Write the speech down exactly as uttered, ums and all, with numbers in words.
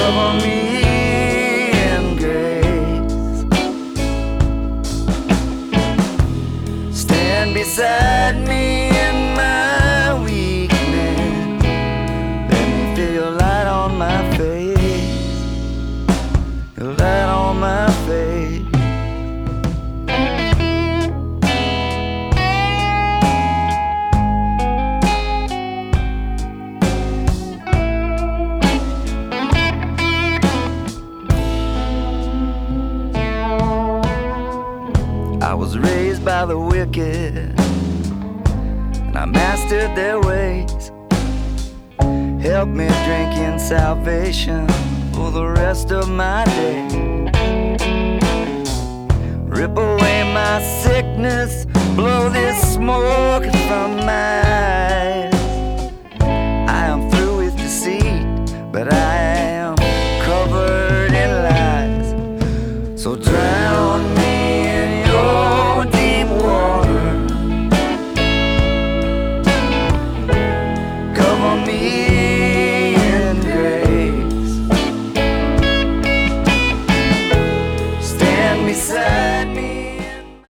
cover me in grace. Stand beside me in my weakness. Let me feel your light on my face, your light on my face. I was raised by the wicked, and I mastered their ways. Help me drink in salvation for the rest of my day. Rip away my sickness, blow this smoke from my eyes.